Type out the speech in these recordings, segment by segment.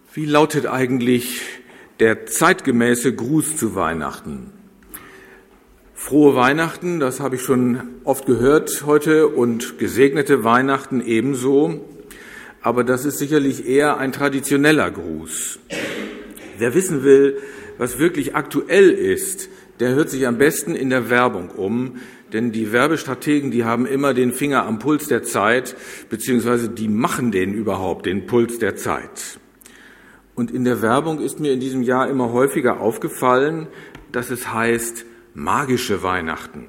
Wie lautet eigentlich der zeitgemäße Gruß zu Weihnachten? Frohe Weihnachten, das habe ich schon oft gehört heute, und gesegnete Weihnachten ebenso. Aber das ist sicherlich eher ein traditioneller Gruß. Wer wissen will, was wirklich aktuell ist, der hört sich am besten in der Werbung um, denn die Werbestrategen, die haben immer den Finger am Puls der Zeit, beziehungsweise die machen den überhaupt, den Puls der Zeit. Und in der Werbung ist mir in diesem Jahr immer häufiger aufgefallen, dass es heißt magische Weihnachten.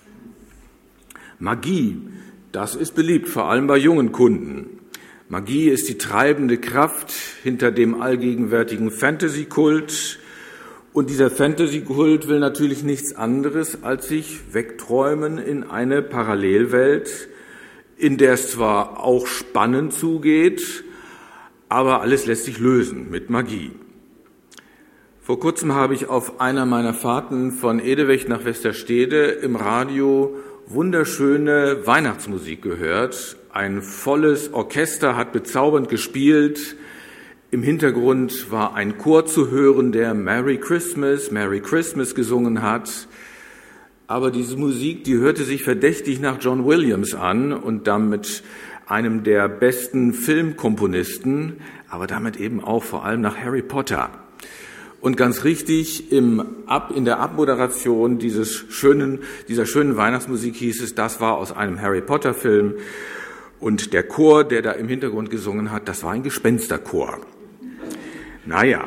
Magie, das ist beliebt, vor allem bei jungen Kunden. Magie ist die treibende Kraft hinter dem allgegenwärtigen Fantasy-Kult. Und dieser Fantasy-Kult will natürlich nichts anderes, als sich wegträumen in eine Parallelwelt, in der es zwar auch spannend zugeht, aber alles lässt sich lösen mit Magie. Vor kurzem habe ich auf einer meiner Fahrten von Edewecht nach Westerstede im Radio wunderschöne Weihnachtsmusik gehört. Ein volles Orchester hat bezaubernd gespielt. Im Hintergrund war ein Chor zu hören, der Merry Christmas gesungen hat. Aber diese Musik, die hörte sich verdächtig nach John Williams an und damit einem der besten Filmkomponisten, aber damit eben auch vor allem nach Harry Potter. Und ganz richtig, in der Abmoderation dieser schönen Weihnachtsmusik hieß es, das war aus einem Harry Potter Film. Und der Chor, der da im Hintergrund gesungen hat, das war ein Gespensterchor. Naja,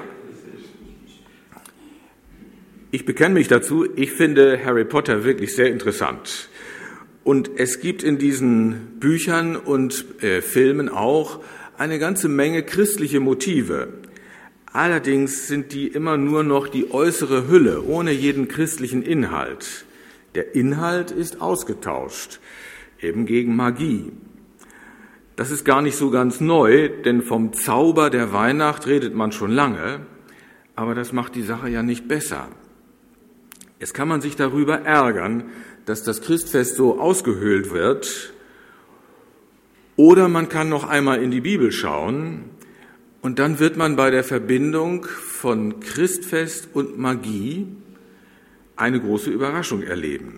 ich bekenne mich dazu, ich finde Harry Potter wirklich sehr interessant. Und es gibt in diesen Büchern und Filmen auch eine ganze Menge christliche Motive. Allerdings sind die immer nur noch die äußere Hülle, ohne jeden christlichen Inhalt. Der Inhalt ist ausgetauscht, eben gegen Magie. Das ist gar nicht so ganz neu, denn vom Zauber der Weihnacht redet man schon lange, aber das macht die Sache ja nicht besser. Jetzt kann man sich darüber ärgern, dass das Christfest so ausgehöhlt wird, oder man kann noch einmal in die Bibel schauen und dann wird man bei der Verbindung von Christfest und Magie eine große Überraschung erleben.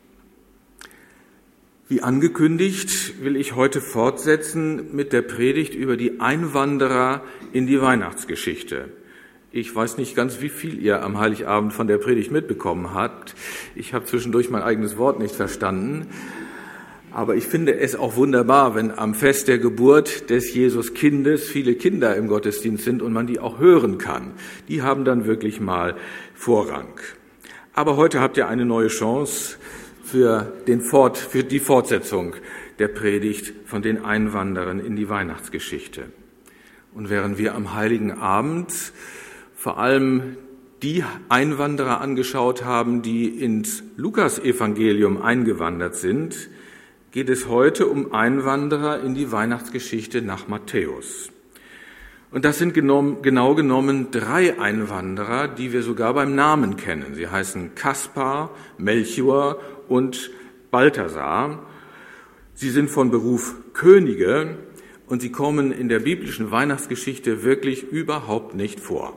Wie angekündigt, will ich heute fortsetzen mit der Predigt über die Einwanderer in die Weihnachtsgeschichte. Ich weiß nicht ganz, wie viel ihr am Heiligabend von der Predigt mitbekommen habt. Ich habe zwischendurch mein eigenes Wort nicht verstanden. Aber ich finde es auch wunderbar, wenn am Fest der Geburt des Jesuskindes viele Kinder im Gottesdienst sind und man die auch hören kann. Die haben dann wirklich mal Vorrang. Aber heute habt ihr eine neue Chance für die Fortsetzung der Predigt von den Einwanderern in die Weihnachtsgeschichte. Und während wir am Heiligen Abend vor allem die Einwanderer angeschaut haben, die ins Lukas-Evangelium eingewandert sind, geht es heute um Einwanderer in die Weihnachtsgeschichte nach Matthäus. Und das sind genau genommen 3 Einwanderer, die wir sogar beim Namen kennen. Sie heißen Kaspar, Melchior und Balthasar. Sie sind von Beruf Könige und sie kommen in der biblischen Weihnachtsgeschichte wirklich überhaupt nicht vor.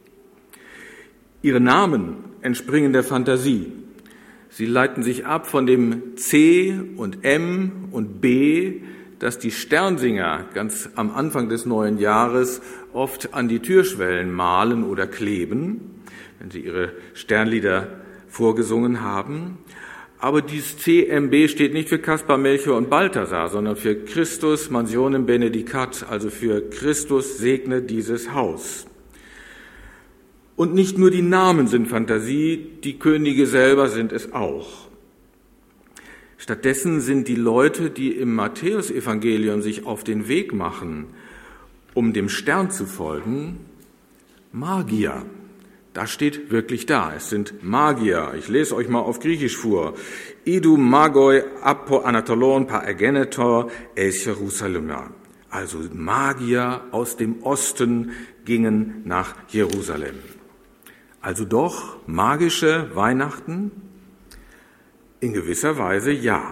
Ihre Namen entspringen der Fantasie. Sie leiten sich ab von dem C und M und B, das die Sternsinger ganz am Anfang des neuen Jahres oft an die Türschwellen malen oder kleben, wenn sie ihre Sternlieder vorgesungen haben. Aber dieses CMB steht nicht für Kaspar, Melchior und Balthasar, sondern für Christus Mansionem Benedicat, also für Christus segne dieses Haus. Und nicht nur die Namen sind Fantasie, die Könige selber sind es auch. Stattdessen sind die Leute, die im Matthäusevangelium sich auf den Weg machen, um dem Stern zu folgen, Magier. Das steht wirklich da. Es sind Magier. Ich lese euch mal auf Griechisch vor. Idou magoi apo anatolon pa agenetor eis Jerusalemer. Also Magier aus dem Osten gingen nach Jerusalem. Also doch magische Weihnachten? In gewisser Weise ja.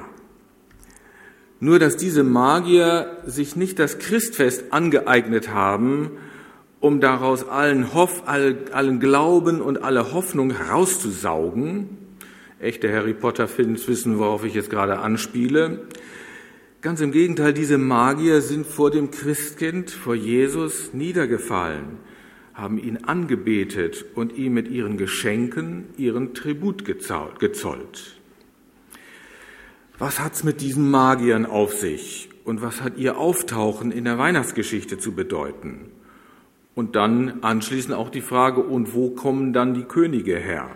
Nur dass diese Magier sich nicht das Christfest angeeignet haben, um daraus allen Glauben und alle Hoffnung herauszusaugen. Echte Harry Potter-Fans wissen, worauf ich jetzt gerade anspiele. Ganz im Gegenteil, diese Magier sind vor dem Christkind, vor Jesus niedergefallen, haben ihn angebetet und ihm mit ihren Geschenken ihren Tribut gezollt. Was hat's mit diesen Magiern auf sich und was hat ihr Auftauchen in der Weihnachtsgeschichte zu bedeuten? Und dann anschließend auch die Frage, und wo kommen dann die Könige her?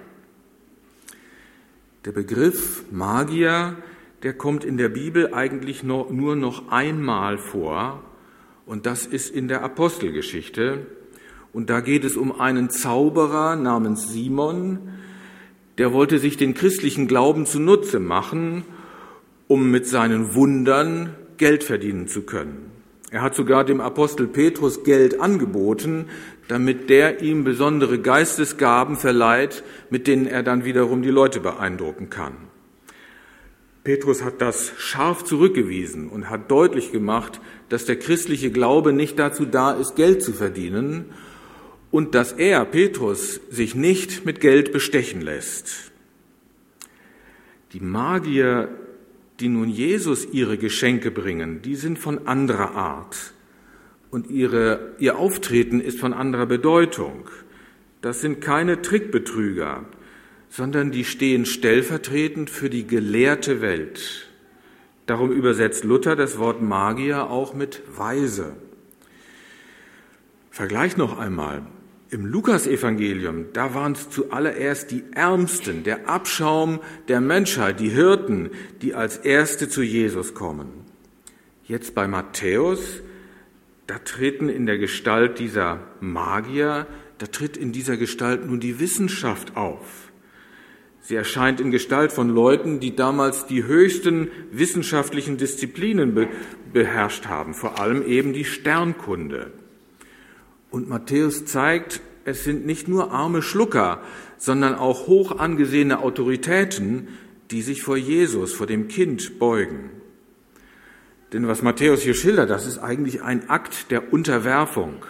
Der Begriff Magier, der kommt in der Bibel eigentlich nur noch einmal vor, und das ist in der Apostelgeschichte. Und da geht es um einen Zauberer namens Simon, der wollte sich den christlichen Glauben zunutze machen, um mit seinen Wundern Geld verdienen zu können. Er hat sogar dem Apostel Petrus Geld angeboten, damit der ihm besondere Geistesgaben verleiht, mit denen er dann wiederum die Leute beeindrucken kann. Petrus hat das scharf zurückgewiesen und hat deutlich gemacht, dass der christliche Glaube nicht dazu da ist, Geld zu verdienen und dass er, Petrus, sich nicht mit Geld bestechen lässt. Die Magier, die nun Jesus ihre Geschenke bringen, die sind von anderer Art und ihr Auftreten ist von anderer Bedeutung. Das sind keine Trickbetrüger, sondern die stehen stellvertretend für die gelehrte Welt. Darum übersetzt Luther das Wort Magier auch mit Weise. Vergleich noch einmal. Im Lukasevangelium, da waren es zuallererst die Ärmsten, der Abschaum der Menschheit, die Hirten, die als Erste zu Jesus kommen. Jetzt bei Matthäus, da treten in der Gestalt dieser Magier, da tritt in dieser Gestalt nun die Wissenschaft auf. Sie erscheint in Gestalt von Leuten, die damals die höchsten wissenschaftlichen Disziplinen beherrscht haben, vor allem eben die Sternkunde. Und Matthäus zeigt, es sind nicht nur arme Schlucker, sondern auch hoch angesehene Autoritäten, die sich vor Jesus, vor dem Kind beugen. Denn was Matthäus hier schildert, das ist eigentlich ein Akt der Unterwerfung.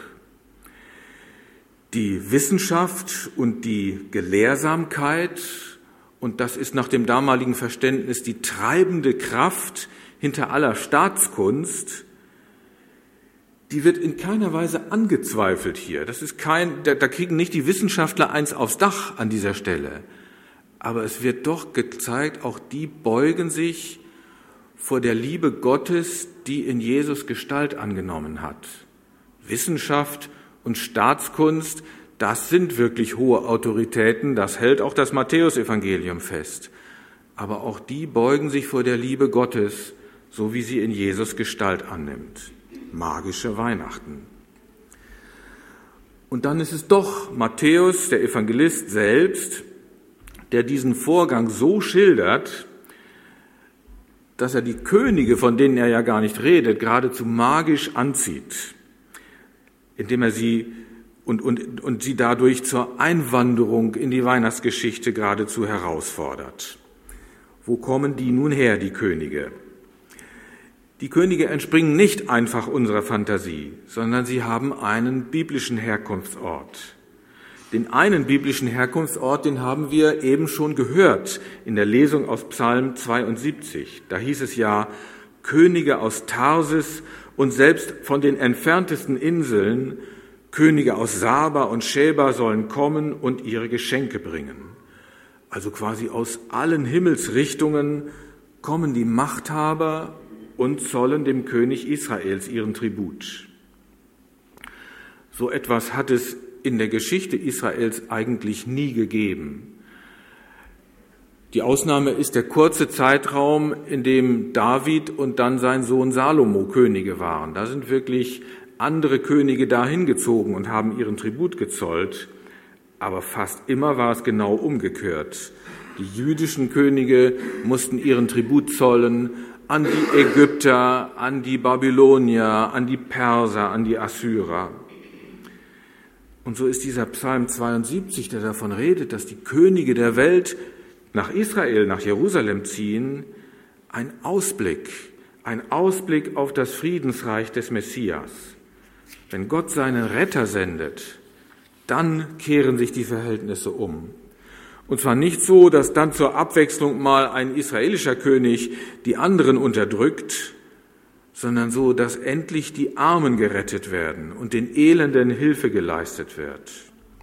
Die Wissenschaft und die Gelehrsamkeit, und das ist nach dem damaligen Verständnis die treibende Kraft hinter aller Staatskunst, die wird in keiner Weise angezweifelt hier. Da kriegen nicht die Wissenschaftler eins aufs Dach an dieser Stelle. Aber es wird doch gezeigt, auch die beugen sich vor der Liebe Gottes, die in Jesus Gestalt angenommen hat. Wissenschaft und Staatskunst, das sind wirklich hohe Autoritäten, das hält auch das Matthäusevangelium fest. Aber auch die beugen sich vor der Liebe Gottes, so wie sie in Jesus Gestalt annimmt. Magische Weihnachten. Und dann ist es doch Matthäus, der Evangelist selbst, der diesen Vorgang so schildert, dass er die Könige, von denen er ja gar nicht redet, geradezu magisch anzieht, indem er sie und sie dadurch zur Einwanderung in die Weihnachtsgeschichte geradezu herausfordert. Wo kommen die nun her, die Könige? Die Könige entspringen nicht einfach unserer Fantasie, sondern sie haben einen biblischen Herkunftsort. Den einen biblischen Herkunftsort, den haben wir eben schon gehört in der Lesung aus Psalm 72. Da hieß es ja, Könige aus Tarsis und selbst von den entferntesten Inseln, Könige aus Saba und Scheba sollen kommen und ihre Geschenke bringen. Also quasi aus allen Himmelsrichtungen kommen die Machthaber und zollen dem König Israels ihren Tribut. So etwas hat es in der Geschichte Israels eigentlich nie gegeben. Die Ausnahme ist der kurze Zeitraum, in dem David und dann sein Sohn Salomo Könige waren. Da sind wirklich andere Könige dahin gezogen und haben ihren Tribut gezollt. Aber fast immer war es genau umgekehrt. Die jüdischen Könige mussten ihren Tribut zollen an die Ägypter, an die Babylonier, an die Perser, an die Assyrer. Und so ist dieser Psalm 72, der davon redet, dass die Könige der Welt nach Israel, nach Jerusalem ziehen, ein Ausblick auf das Friedensreich des Messias. Wenn Gott seinen Retter sendet, dann kehren sich die Verhältnisse um. Und zwar nicht so, dass dann zur Abwechslung mal ein israelischer König die anderen unterdrückt, sondern so, dass endlich die Armen gerettet werden und den Elenden Hilfe geleistet wird.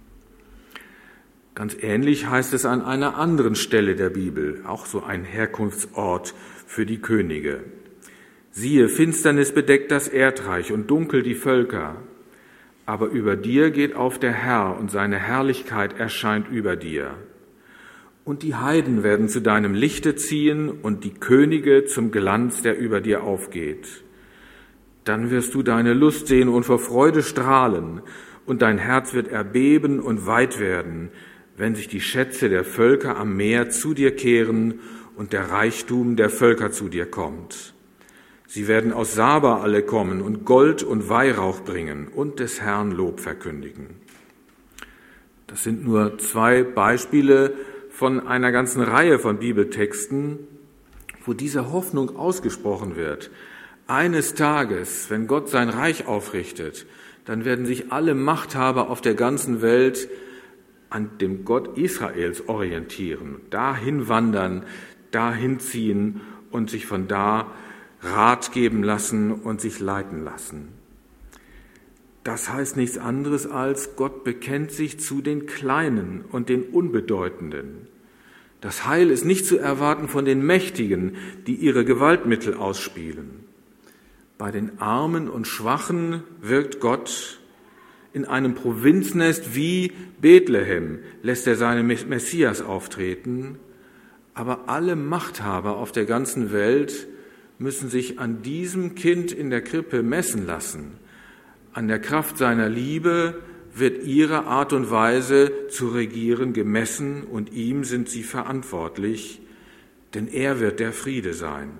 Ganz ähnlich heißt es an einer anderen Stelle der Bibel, auch so ein Herkunftsort für die Könige. Siehe, Finsternis bedeckt das Erdreich und dunkel die Völker. Aber über dir geht auf der Herr und seine Herrlichkeit erscheint über dir. Und die Heiden werden zu deinem Lichte ziehen und die Könige zum Glanz, der über dir aufgeht. Dann wirst du deine Lust sehen und vor Freude strahlen, und dein Herz wird erbeben und weit werden, wenn sich die Schätze der Völker am Meer zu dir kehren und der Reichtum der Völker zu dir kommt. Sie werden aus Saba alle kommen und Gold und Weihrauch bringen und des Herrn Lob verkündigen. Das sind nur 2 Beispiele von einer ganzen Reihe von Bibeltexten, wo diese Hoffnung ausgesprochen wird. Eines Tages, wenn Gott sein Reich aufrichtet, dann werden sich alle Machthaber auf der ganzen Welt an dem Gott Israels orientieren, dahin wandern, dahin ziehen und sich von da Rat geben lassen und sich leiten lassen. Das heißt nichts anderes als, Gott bekennt sich zu den Kleinen und den Unbedeutenden. Das Heil ist nicht zu erwarten von den Mächtigen, die ihre Gewaltmittel ausspielen. Bei den Armen und Schwachen wirkt Gott. In einem Provinznest wie Bethlehem lässt er seinen Messias auftreten. Aber alle Machthaber auf der ganzen Welt müssen sich an diesem Kind in der Krippe messen lassen. An der Kraft seiner Liebe wird ihre Art und Weise zu regieren gemessen und ihm sind sie verantwortlich, denn er wird der Friede sein.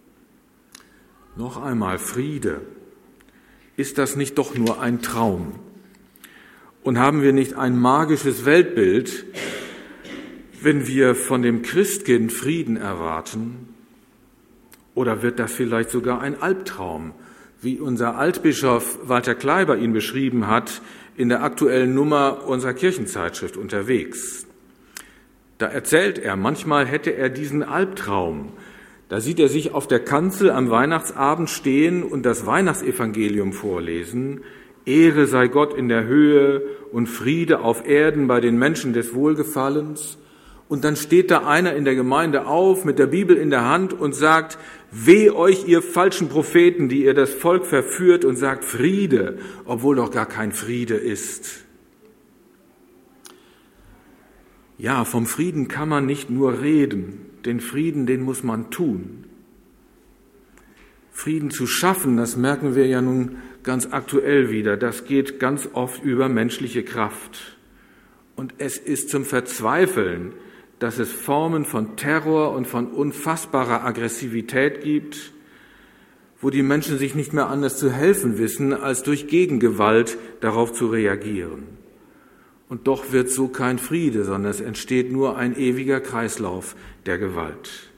Noch einmal Friede. Ist das nicht doch nur ein Traum? Und haben wir nicht ein magisches Weltbild, wenn wir von dem Christkind Frieden erwarten? Oder wird das vielleicht sogar ein Albtraum, wie unser Altbischof Walter Kleiber ihn beschrieben hat in der aktuellen Nummer unserer Kirchenzeitschrift Unterwegs? Da erzählt er, manchmal hätte er diesen Albtraum. Da sieht er sich auf der Kanzel am Weihnachtsabend stehen und das Weihnachtsevangelium vorlesen. Ehre sei Gott in der Höhe und Friede auf Erden bei den Menschen des Wohlgefallens. Und dann steht da einer in der Gemeinde auf mit der Bibel in der Hand und sagt, weh euch, ihr falschen Propheten, die ihr das Volk verführt und sagt Friede, obwohl doch gar kein Friede ist. Ja, vom Frieden kann man nicht nur reden, den Frieden, den muss man tun. Frieden zu schaffen, das merken wir ja nun ganz aktuell wieder, das geht ganz oft über menschliche Kraft. Und es ist zum Verzweifeln, dass es Formen von Terror und von unfassbarer Aggressivität gibt, wo die Menschen sich nicht mehr anders zu helfen wissen, als durch Gegengewalt darauf zu reagieren. Und doch wird so kein Friede, sondern es entsteht nur ein ewiger Kreislauf der Gewalt.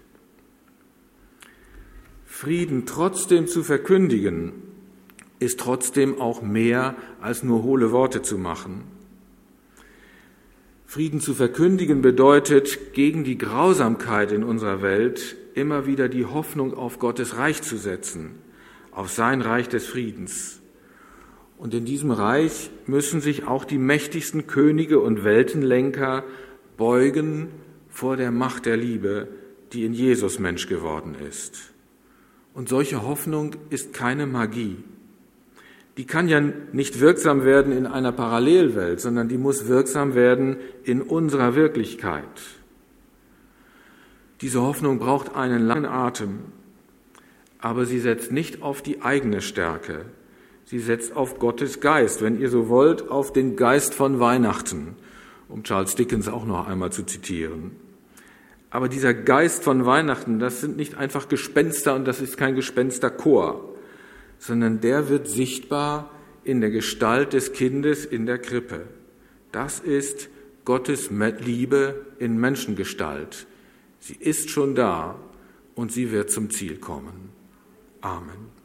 Frieden trotzdem zu verkündigen, ist trotzdem auch mehr als nur hohle Worte zu machen. Frieden zu verkündigen bedeutet, gegen die Grausamkeit in unserer Welt immer wieder die Hoffnung auf Gottes Reich zu setzen, auf sein Reich des Friedens. Und in diesem Reich müssen sich auch die mächtigsten Könige und Weltenlenker beugen vor der Macht der Liebe, die in Jesus Mensch geworden ist. Und solche Hoffnung ist keine Magie. Die kann ja nicht wirksam werden in einer Parallelwelt, sondern die muss wirksam werden in unserer Wirklichkeit. Diese Hoffnung braucht einen langen Atem, aber sie setzt nicht auf die eigene Stärke. Sie setzt auf Gottes Geist, wenn ihr so wollt, auf den Geist von Weihnachten, um Charles Dickens auch noch einmal zu zitieren. Aber dieser Geist von Weihnachten, das sind nicht einfach Gespenster und das ist kein Gespensterchor, sondern der wird sichtbar in der Gestalt des Kindes in der Krippe. Das ist Gottes Liebe in Menschengestalt. Sie ist schon da und sie wird zum Ziel kommen. Amen.